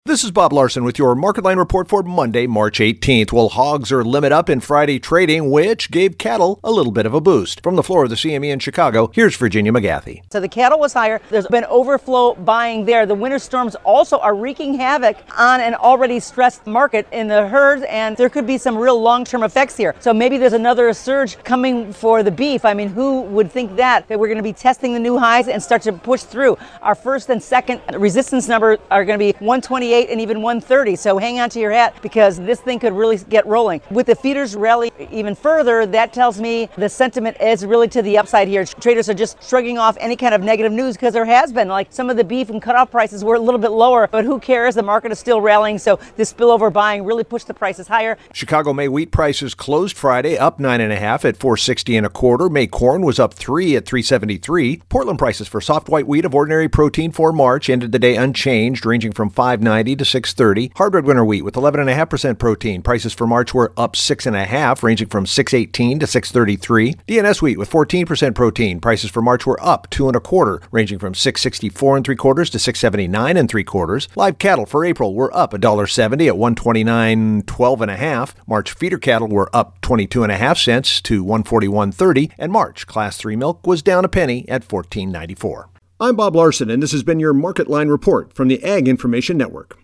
This is Bob Larson with your Market Line report for Monday, March 18th. Well, hogs are limit up in Friday trading, which gave cattle a little bit of a boost. From the floor of the CME in Chicago, here's Virginia McGathy. So the cattle was higher. There's been overflow buying there. The winter storms also are wreaking havoc on an already stressed market in the herd, and there could be some real long-term effects here. So maybe there's another surge coming for the beef. I mean, who would think that we're going to be testing the new highs and start to push through? Our first and second resistance number are going to be 128 and even 130. So hang on to your hat because this thing could really get rolling. With the feeders rally even further, that tells me the sentiment is really to the upside here. Traders are just shrugging off any kind of negative news because there has been, like, some of the beef and cutoff prices were a little bit lower, but who cares? The market is still rallying, so this spillover buying really pushed the prices higher. Chicago May wheat prices closed Friday up 9.5 at $4.6025. May corn was up 3 at $3.73. Portland prices for soft white wheat of ordinary protein for March ended the day unchanged, ranging from $5.90 to $6.30. Hard red winter wheat with 11.5% protein. Prices for March were up 6.5, ranging from $6.18 to $6.33. DNS wheat with 14% protein. Prices for March were up 2.25, ranging from $6.64 3/4 to $6.79 3/4. Live cattle for April were up $1.70 at $129.12.5. March feeder cattle were up 22.5 cents to $141.30, and March Class 3 milk was down a penny at $14.94. I'm Bob Larson, and this has been your Market Line report from the Ag Information Network.